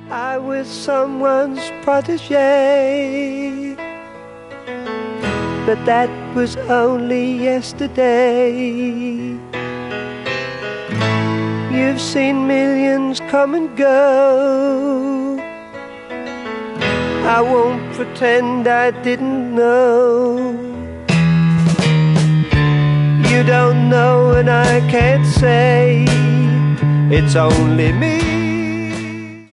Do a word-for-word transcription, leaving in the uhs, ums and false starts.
I was someone's protege, but that was only yesterday. You've seen millions come and go. I won't pretend I didn't know. You don't know and I can't say it's only me.